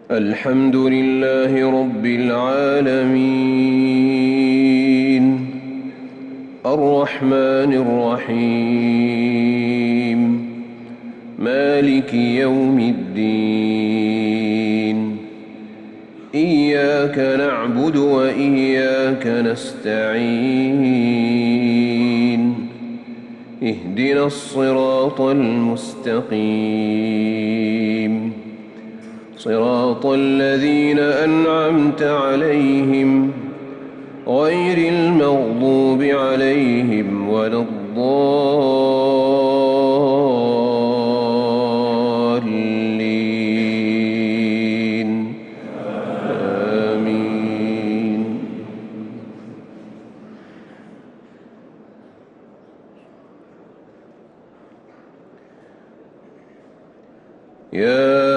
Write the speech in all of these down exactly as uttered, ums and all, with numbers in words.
الحمد لله رب العالمين الرحمن الرحيم مالك يوم الدين إياك نعبد وإياك نستعين اهدنا الصراط المستقيم صراط الذين أنعمت عليهم غير المغضوب عليهم ولا الضالين آمين. يا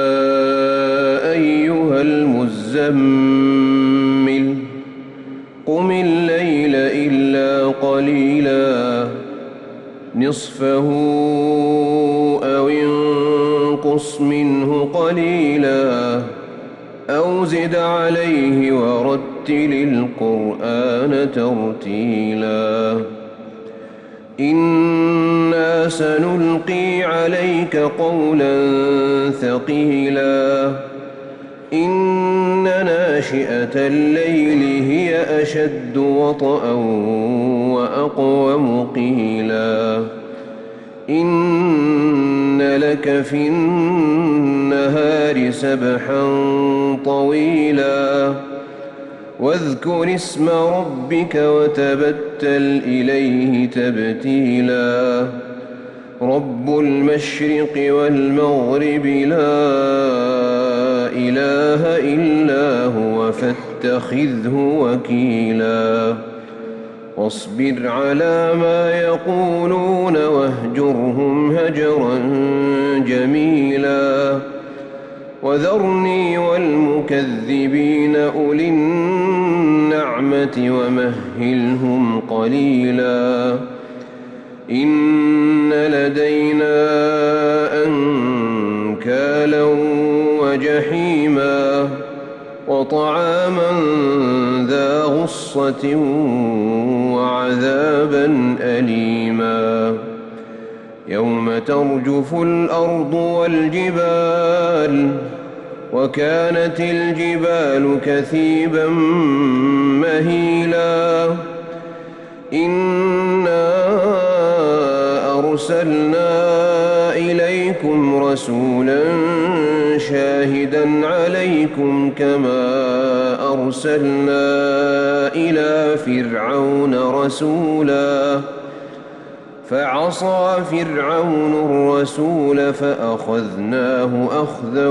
المزمل قم الليل إلا قليلا نصفه أو انقص منه قليلا أو زد عليه ورتل القرآن ترتيلا إنا سنلقي عليك قولا ثقيلا إن ناشئة الليل هي أشد وطئا وأقوم قيلا إن لك في النهار سبحا طويلا واذكر اسم ربك وتبتل إليه تبتيلا رب المشرق والمغرب لا إله إلا هو فاتخذه وكيلا واصبر على ما يقولون واهجرهم هجرا جميلا وذرني والمكذبين أولي النعمة ومهلهم قليلا إن لدينا أنكالا وجحيما وطعاما ذا غصة وعذابا أليما يوم ترجف الأرض والجبال وكانت الجبال كثيبا مهيلا إنا أرسلنا إليكم رسولا شاهدا عليكم كما أرسلنا إلى فرعون رسولا فعصى فرعون الرسول فأخذناه أخذا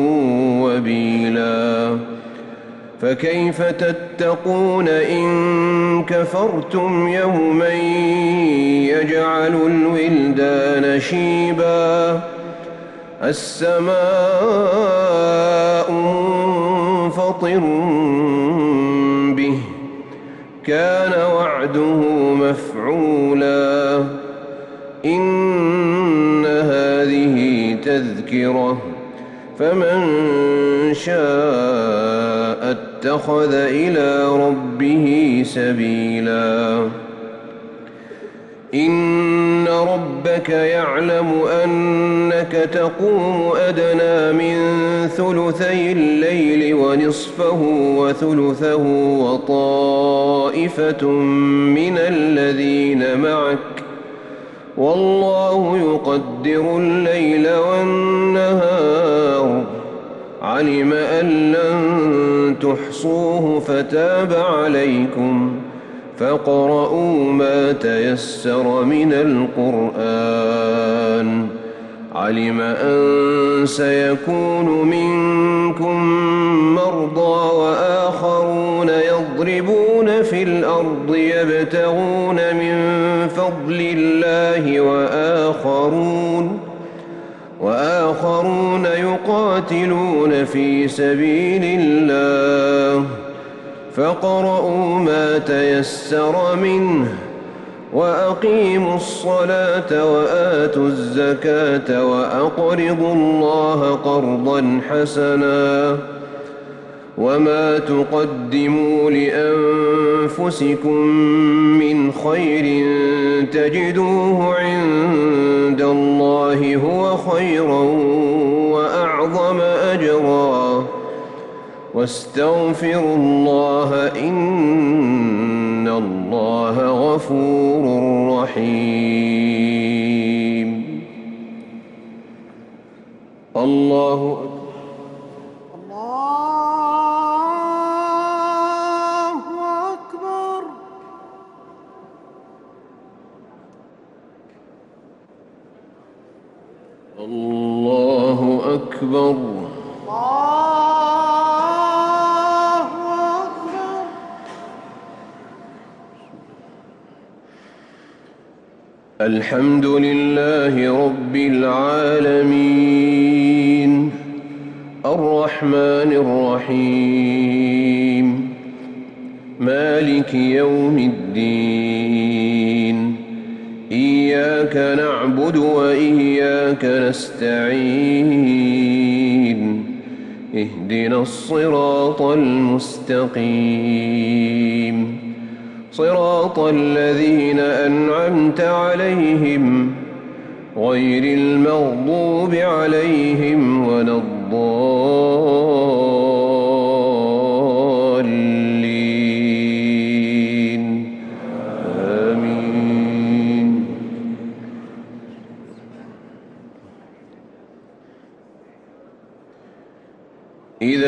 وبيلا فكيف تتقون إن كفرتم يوما يجعل الولدان شيبا السماء منفطر به كان وعده مفعولا إن هذه تذكرة فمن شاء اتخذ إلى ربه سبيلا إن ربك يعلم أنك تقوم أدنى من ثلثي الليل ونصفه وثلثه وطائفة من الذين معك والله يقدر الليل والنهار علم أن لن تحصوه فتاب عليكم فاقرؤوا ما تيسر من القرآن علم أن سيكون منكم مرضى وآخرون يضربون في الأرض يبتغون من فضل الله وآخرون وآخرون يقاتلون في سبيل الله فاقرؤوا ما تيسر منه وأقيموا الصلاة وآتوا الزكاة وأقرضوا الله قرضا حسنا وما تقدموا لأنفسكم من خير تجدوه عند الله هو خيرا وأعظم أجرا واستغفروا الله إن الله غفور رحيم. الله أكبر. الله أكبر. الله أكبر. الحمد لله رب العالمين الرحمن الرحيم مالك يوم الدين إياك نعبد وإياك نستعين اهدنا الصراط المستقيم صراط الذين أنعمت عليهم غير المغضوب عليهم ولا الضالين آمين. إذا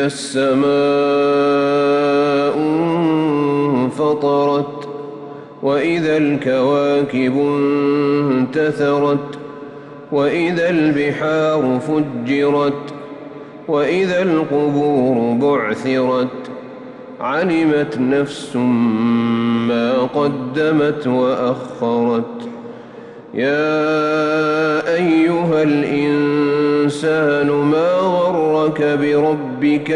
السماء انفطرت وإذا الكواكب انتثرت وإذا البحار فجرت وإذا القبور بعثرت علمت نفس ما قدمت وأخرت. يا أيها الإنسان ما غرك بربك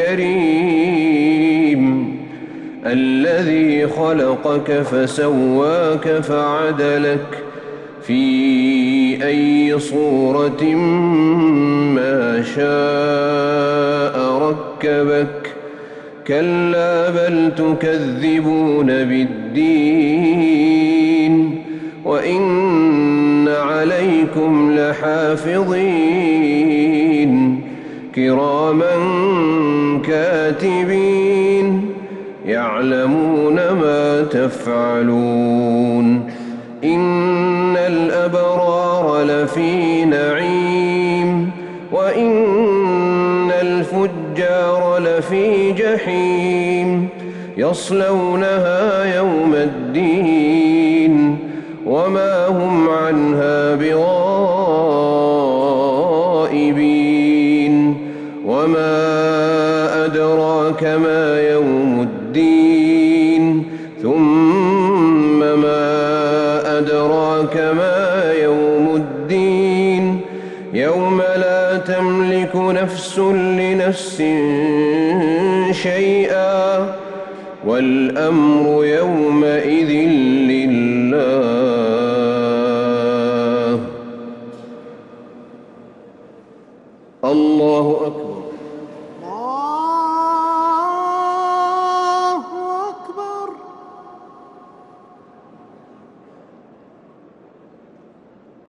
الكريم الذي خلقك فسواك فعدلك في أي صورة ما شاء ركبك كلا بل تكذبون بالدين وإن عليكم لحافظين كراما كاتبين يعلمون ما تفعلون. إن الأبرار لفي نعيم وإن الفجار لفي جحيم يصلونها يوم الدين وما هم عنها بغائبين. وما أدراك ما يوم الدين ثم ما أدراك ما يوم الدين يوم لا تملك نفس لنفس شيئا والأمر يومئذ لله. الله أكبر.